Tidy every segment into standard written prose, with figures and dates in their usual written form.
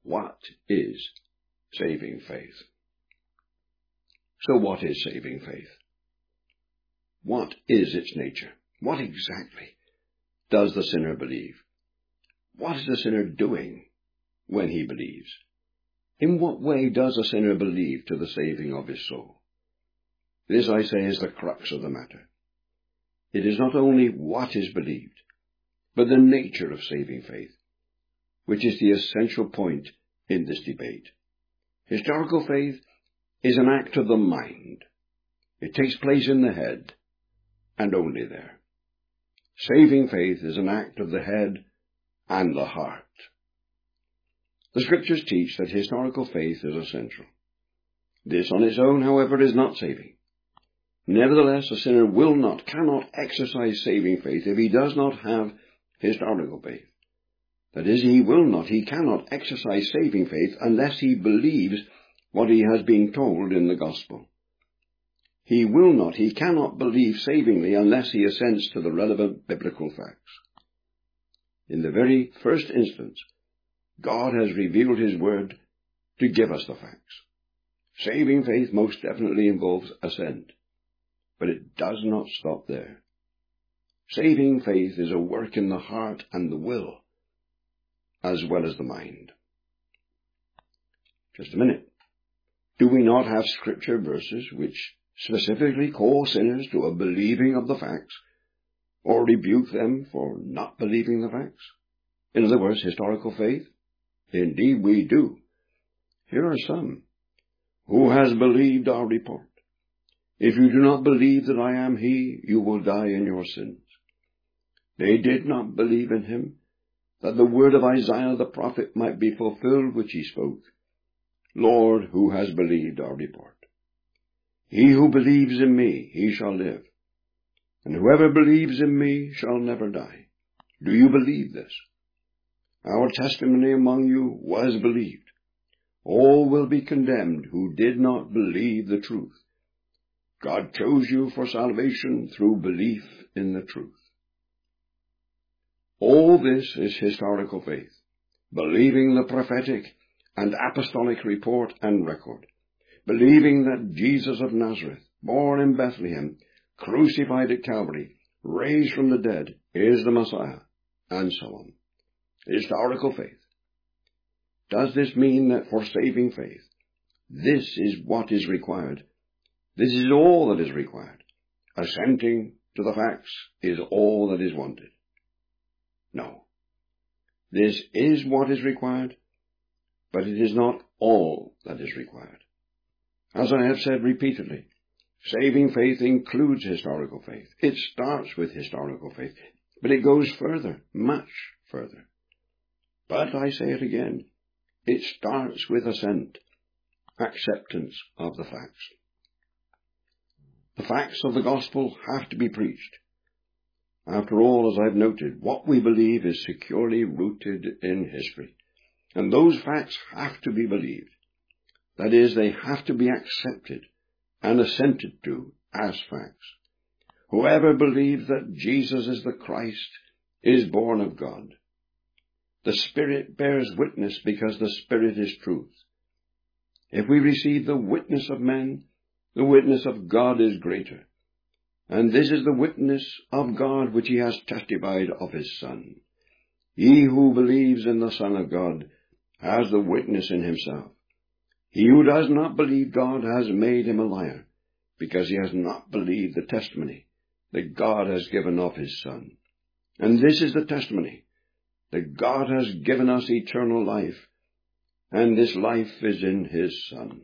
what is saving faith? So what is saving faith? What is its nature? What exactly does the sinner believe? What is the sinner doing when he believes? In what way does a sinner believe to the saving of his soul? This, I say, is the crux of the matter. It is not only what is believed, but the nature of saving faith, which is the essential point in this debate. Historical faith is an act of the mind. It takes place in the head, and only there. Saving faith is an act of the head and the heart. The Scriptures teach that historical faith is essential. This on its own, however, is not saving. Nevertheless, a sinner cannot exercise saving faith if he does not have historical faith. That is, he cannot exercise saving faith unless he believes what he has been told in the gospel. He cannot believe savingly unless he assents to the relevant biblical facts. In the very first instance, God has revealed his word to give us the facts. Saving faith most definitely involves assent, but it does not stop there. Saving faith is a work in the heart and the will, as well as the mind. Just a minute. Do we not have scripture verses which specifically call sinners to a believing of the facts, or rebuke them for not believing the facts? In other words, historical faith? Indeed we do. Here are some. Who has believed our report? If you do not believe that I am he, you will die in your sins. They did not believe in him, that the word of Isaiah the prophet might be fulfilled which he spoke. Lord, who has believed our report? He who believes in me, he shall live. And whoever believes in me shall never die. Do you believe this? Our testimony among you was believed. All will be condemned who did not believe the truth. God chose you for salvation through belief in the truth. All this is historical faith, believing the prophetic and apostolic report and record, believing that Jesus of Nazareth, born in Bethlehem, crucified at Calvary, raised from the dead, is the Messiah, and so on. Historical faith. Does this mean that for saving faith, this is what is required? This is all that is required. Assenting to the facts is all that is wanted. No. This is what is required, but it is not all that is required. As I have said repeatedly, saving faith includes historical faith. It starts with historical faith, but it goes further, much further. But I say it again, it starts with assent, acceptance of the facts. The facts of the gospel have to be preached. After all, as I've noted, what we believe is securely rooted in history. And those facts have to be believed. That is, they have to be accepted and assented to as facts. Whoever believes that Jesus is the Christ is born of God. The Spirit bears witness because the Spirit is truth. If we receive the witness of men, the witness of God is greater. And this is the witness of God which he has testified of his Son. He who believes in the Son of God has the witness in himself. He who does not believe God has made him a liar, because he has not believed the testimony that God has given of his Son. And this is the testimony, that God has given us eternal life, and this life is in his Son.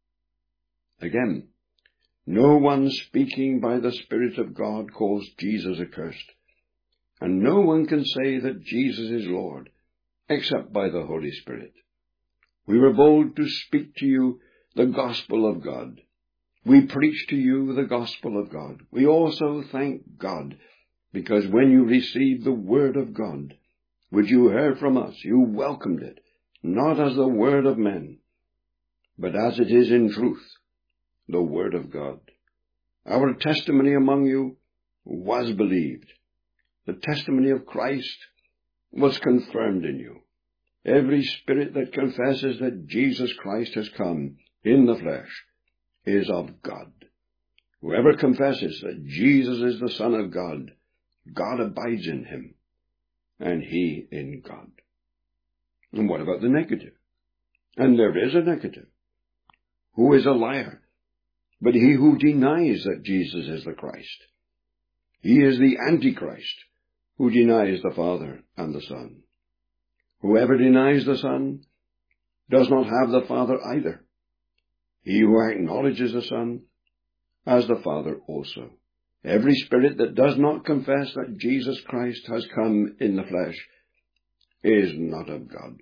Again, no one speaking by the Spirit of God calls Jesus accursed, and no one can say that Jesus is Lord, except by the Holy Spirit. We were bold to speak to you the gospel of God. We preach to you the gospel of God. We also thank God, because when you received the word of God, which you heard from us, you welcomed it, not as the word of men, but as it is in truth, the word of God. Our testimony among you was believed. The testimony of Christ was confirmed in you. Every spirit that confesses that Jesus Christ has come in the flesh is of God. Whoever confesses that Jesus is the Son of God, God abides in him, and he in God. And what about the negative? And there is a negative. Who is a liar? But he who denies that Jesus is the Christ. He is the Antichrist, who denies the Father and the Son. Whoever denies the Son does not have the Father either. He who acknowledges the Son has the Father also. Every spirit that does not confess that Jesus Christ has come in the flesh is not of God.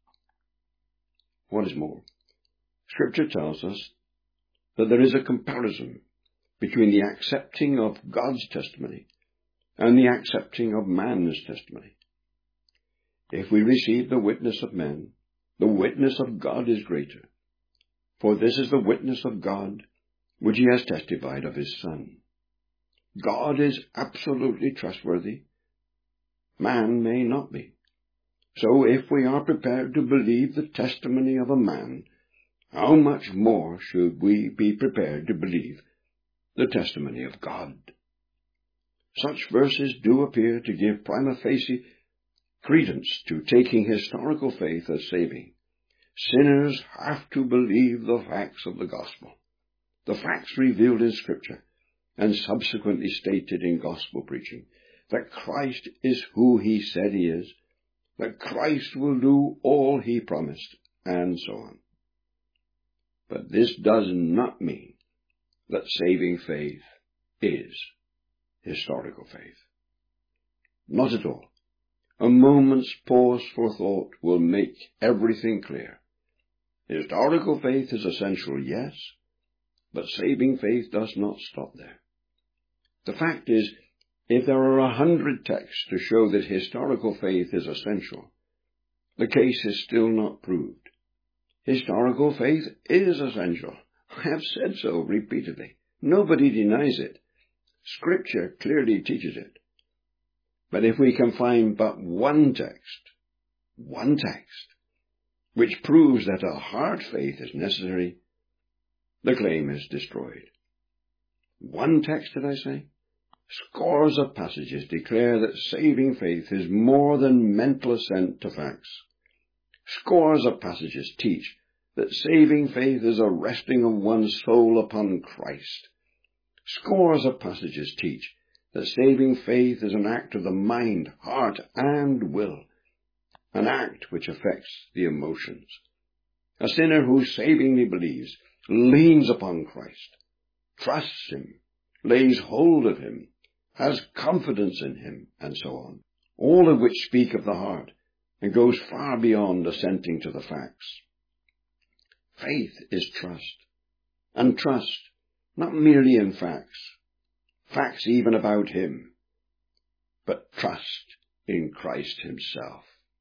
What is more, Scripture tells us that there is a comparison between the accepting of God's testimony and the accepting of man's testimony. If we receive the witness of men, the witness of God is greater. For this is the witness of God, which he has testified of his Son. God is absolutely trustworthy. Man may not be. So if we are prepared to believe the testimony of a man, how much more should we be prepared to believe the testimony of God? Such verses do appear to give prima facie credence to taking historical faith as saving. Sinners have to believe the facts of the gospel, the facts revealed in Scripture and subsequently stated in gospel preaching, that Christ is who he said he is, that Christ will do all he promised, and so on. But this does not mean that saving faith is historical faith. Not at all. A moment's pause for thought will make everything clear. Historical faith is essential, yes, but saving faith does not stop there. The fact is, if there are 100 texts to show that historical faith is essential, the case is still not proved. Historical faith is essential. I have said so repeatedly. Nobody denies it. Scripture clearly teaches it. But if we can find but one text, which proves that a hard faith is necessary, the claim is destroyed. One text, did I say? Scores of passages declare that saving faith is more than mental assent to facts. Scores of passages teach that saving faith is a resting of one's soul upon Christ. Scores of passages teach that saving faith is an act of the mind, heart, and will, an act which affects the emotions. A sinner who savingly believes leans upon Christ, trusts him, lays hold of him, has confidence in him, and so on, all of which speak of the heart and goes far beyond assenting to the facts. Faith is trust, and trust not merely in facts even about him, but trust in Christ himself.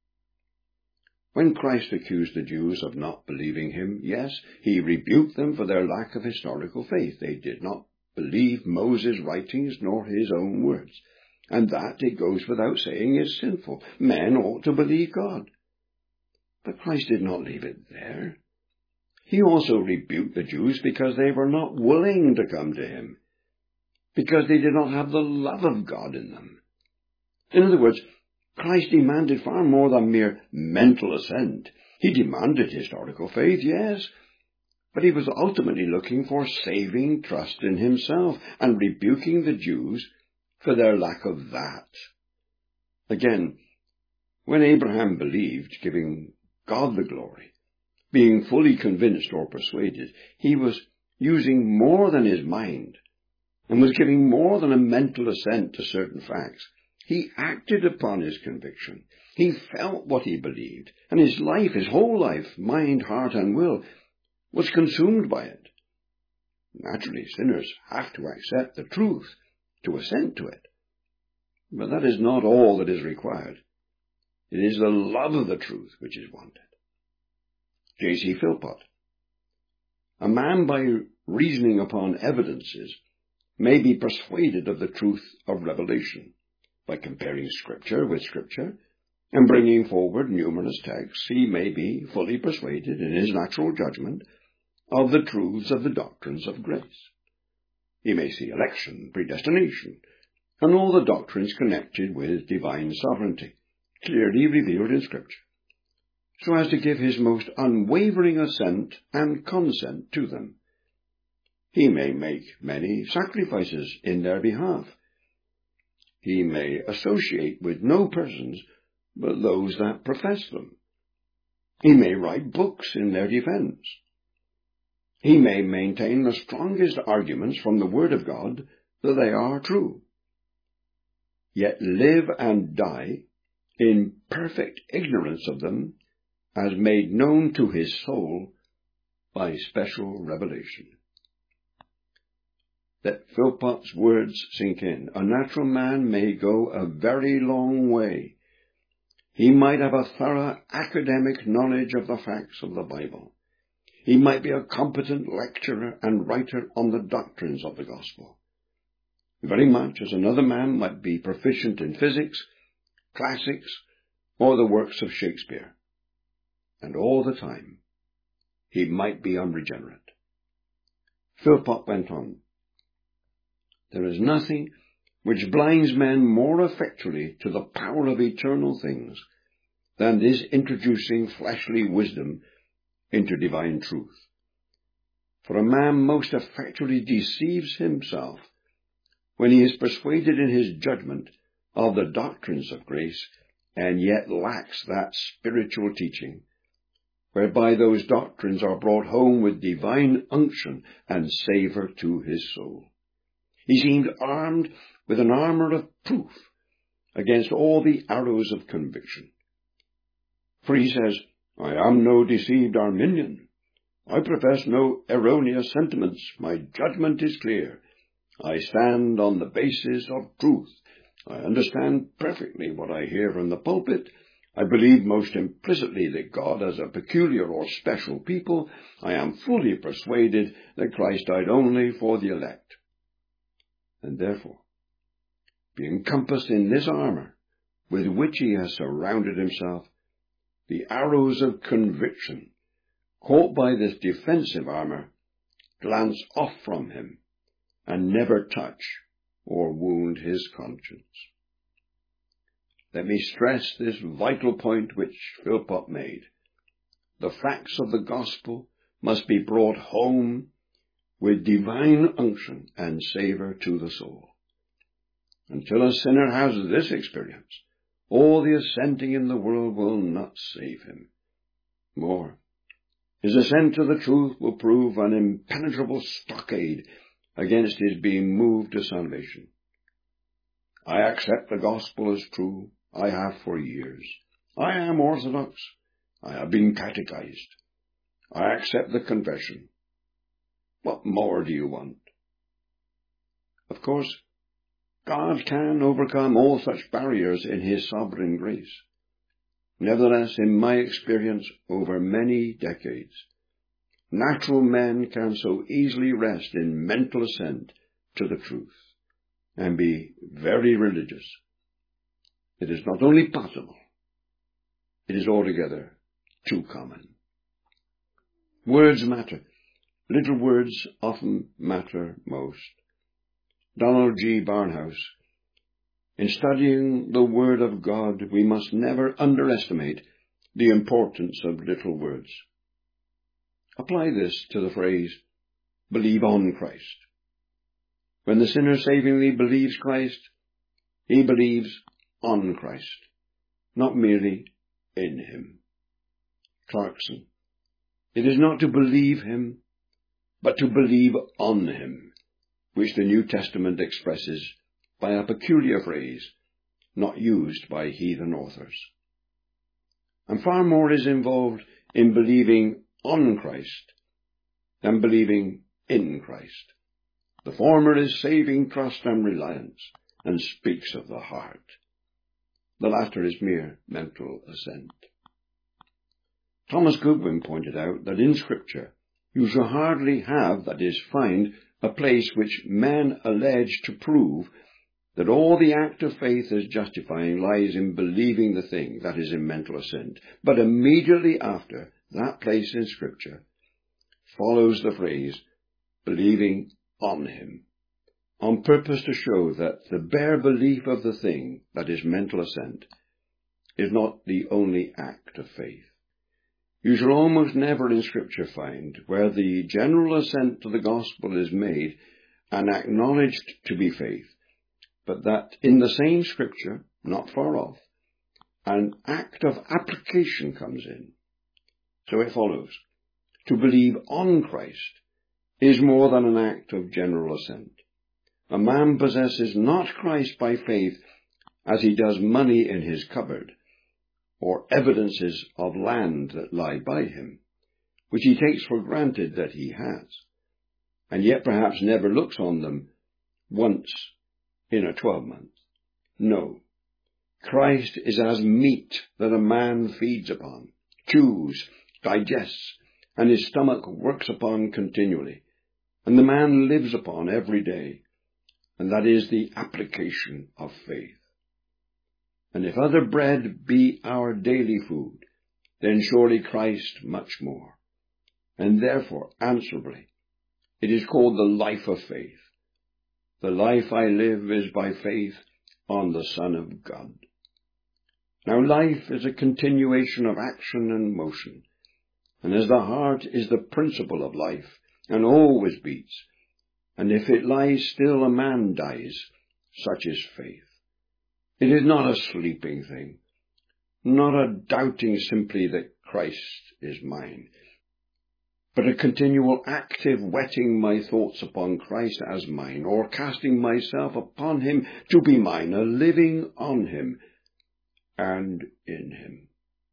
When Christ accused the Jews of not believing him, yes, he rebuked them for their lack of historical faith. They did not believe Moses' writings nor his own words. And that, it goes without saying, is sinful. Men ought to believe God. But Christ did not leave it there. He also rebuked the Jews because they were not willing to come to him, because they did not have the love of God in them. In other words, Christ demanded far more than mere mental assent. He demanded historical faith, yes, but he was ultimately looking for saving trust in himself and rebuking the Jews for their lack of that. Again, when Abraham believed, giving God the glory, being fully convinced or persuaded, he was using more than his mind and was giving more than a mental assent to certain facts. He acted upon his conviction. He felt what he believed, and his life, his whole life, mind, heart, and will, was consumed by it. Naturally, sinners have to accept the truth, to assent to it. But that is not all that is required. It is the love of the truth which is wanted. J.C. Philpott. A man, by reasoning upon evidences, may be persuaded of the truth of revelation, by comparing Scripture with Scripture, and bringing forward numerous texts, he may be fully persuaded in his natural judgment of the truths of the doctrines of grace. He may see election, predestination, and all the doctrines connected with divine sovereignty, clearly revealed in Scripture, so as to give his most unwavering assent and consent to them. He may make many sacrifices in their behalf. He may associate with no persons but those that profess them. He may write books in their defense. He may maintain the strongest arguments from the Word of God that they are true, yet live and die in perfect ignorance of them as made known to his soul by special revelation. Let Philpot's words sink in. A natural man may go a very long way. He might have a thorough academic knowledge of the facts of the Bible. He might be a competent lecturer and writer on the doctrines of the gospel, very much as another man might be proficient in physics, classics, or the works of Shakespeare. And all the time, he might be unregenerate. Philpot went on, "There is nothing which blinds men more effectually to the power of eternal things than this introducing fleshly wisdom into divine truth. For a man most effectually deceives himself when he is persuaded in his judgment of the doctrines of grace, and yet lacks that spiritual teaching, whereby those doctrines are brought home with divine unction and savour to his soul. He seemed armed with an armour of proof against all the arrows of conviction. For he says, 'I am no deceived Arminian. I profess no erroneous sentiments. My judgment is clear. I stand on the basis of truth. I understand perfectly what I hear from the pulpit. I believe most implicitly that God has a peculiar or special people. I am fully persuaded that Christ died only for the elect.' And therefore, being encompassed in this armour with which he has surrounded himself, the arrows of conviction, caught by this defensive armour, glance off from him and never touch or wound his conscience." Let me stress this vital point which Philpot made. The facts of the gospel must be brought home with divine unction and savour to the soul. Until a sinner has this experience, all the assenting in the world will not save him. More, his assent to the truth will prove an impenetrable stockade against his being moved to salvation. I accept the gospel as true. I have for years. I am orthodox. I have been catechized. I accept the confession. What more do you want? Of course, God can overcome all such barriers in his sovereign grace. Nevertheless, in my experience over many decades, natural men can so easily rest in mental assent to the truth and be very religious. It is not only possible, it is altogether too common. Words matter. Little words often matter most. Donald G. Barnhouse. In studying the Word of God, we must never underestimate the importance of little words. Apply this to the phrase, believe on Christ. When the sinner savingly believes Christ, he believes on Christ, not merely in him. Clarkson. It is not to believe him, but to believe on him, which the New Testament expresses by a peculiar phrase not used by heathen authors. And far more is involved in believing on Christ than believing in Christ. The former is saving trust and reliance, and speaks of the heart. The latter is mere mental assent. Thomas Goodwin pointed out that in Scripture you shall hardly have, that is, find, a place which men allege to prove that all the act of faith is justifying lies in believing the thing, that is, in mental assent. But immediately after that place in Scripture follows the phrase, believing on him, on purpose to show that the bare belief of the thing, that is, mental assent, is not the only act of faith. You shall almost never in Scripture find where the general assent to the gospel is made and acknowledged to be faith, but that in the same Scripture, not far off, an act of application comes in. So it follows, to believe on Christ is more than an act of general assent. A man possesses not Christ by faith as he does money in his cupboard, or evidences of land that lie by him, which he takes for granted that he has, and yet perhaps never looks on them once in a 12-month. No, Christ is as meat that a man feeds upon, chews, digests, and his stomach works upon continually, and the man lives upon every day, and that is the application of faith. And if other bread be our daily food, then surely Christ much more. And therefore, answerably, it is called the life of faith. The life I live is by faith on the Son of God. Now life is a continuation of action and motion, and as the heart is the principle of life, and always beats, and if it lies still a man dies, such is faith. It is not a sleeping thing, not a doubting simply that Christ is mine, but a continual active whetting my thoughts upon Christ as mine, or casting myself upon him to be mine, a living on him and in him.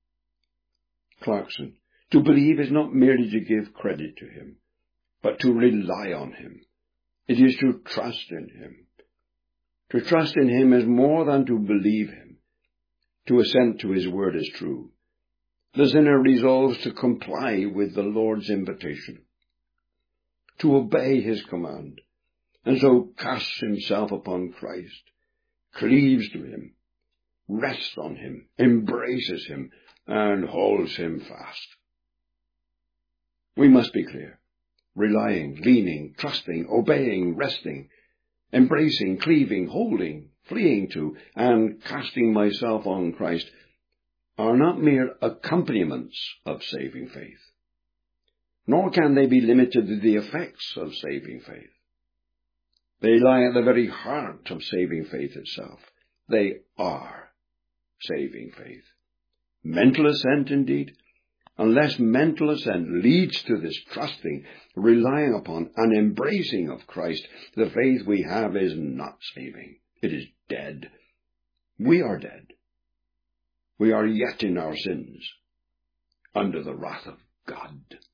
Clarkson, to believe is not merely to give credit to him, but to rely on him. It is to trust in him. To trust in him is more than to believe him, to assent to his word as true. The sinner resolves to comply with the Lord's invitation, to obey his command, and so casts himself upon Christ, cleaves to him, rests on him, embraces him, and holds him fast. We must be clear. Relying, leaning, trusting, obeying, resting, embracing, cleaving, holding, fleeing to, and casting myself on Christ are not mere accompaniments of saving faith, nor can they be limited to the effects of saving faith. They lie at the very heart of saving faith itself. They are saving faith. Mental assent, indeed. Unless mental assent leads to this trusting, relying upon, and embracing of Christ, the faith we have is not saving. It is dead. We are dead. We are yet in our sins, under the wrath of God.